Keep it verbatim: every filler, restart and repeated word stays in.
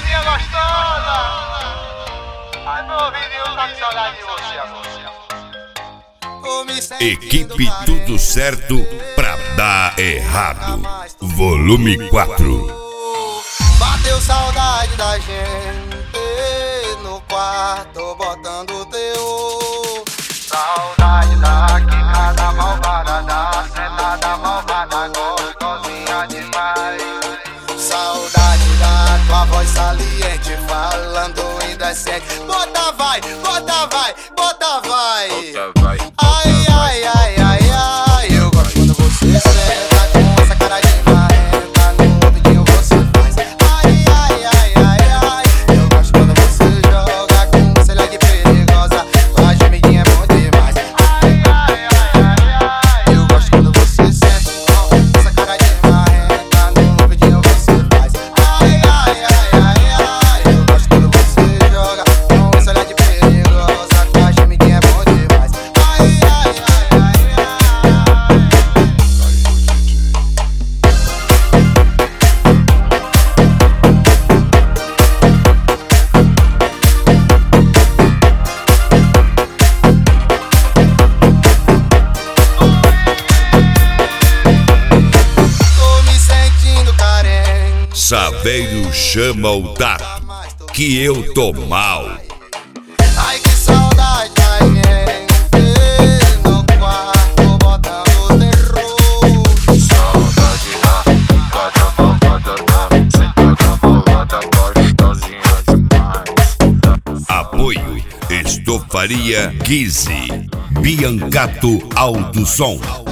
minha gostosa. Ai, meu ouvidinho tá com saudade de você, amor. Equipe Tudo Certo pra dar errado. Volume quatro. Bateu saudade da gente no quarto, botando teu. Saudade da quicada malvada, da sentada malvada, gostosinha demais. Saudade da tua voz saliente, falando indecente. Bota vai, bota vai, bota vai. Bota vai. Ai, ai, ai, ai, ai. Eu gosto quando você senta com essa cara de marrenta, no ouvidinho você faz. Ai, ai, ai, ai, ai. Eu gosto quando você joga com selha de perigosa. A gemidinha é bom demais. Ai, ai, ai, ai, ai. Eu gosto quando você senta com essa cara de marrenta, no ouvidinho você faz. Ai, ai, ai, ai, ai. Eu gosto quando você joga com selha de perigosa. A gemidinha é bom demais. Ai, ai, ai, ai, ai. Tô me sentindo carente. Saveiro chama o tato, que eu tô mal. Ai, que saudade da gente no quarto, botando terror. Saudade da quicada malvada, da sentada malvada, gostosinha demais. Apoio Estofaria Guise, Biancato Alto Som.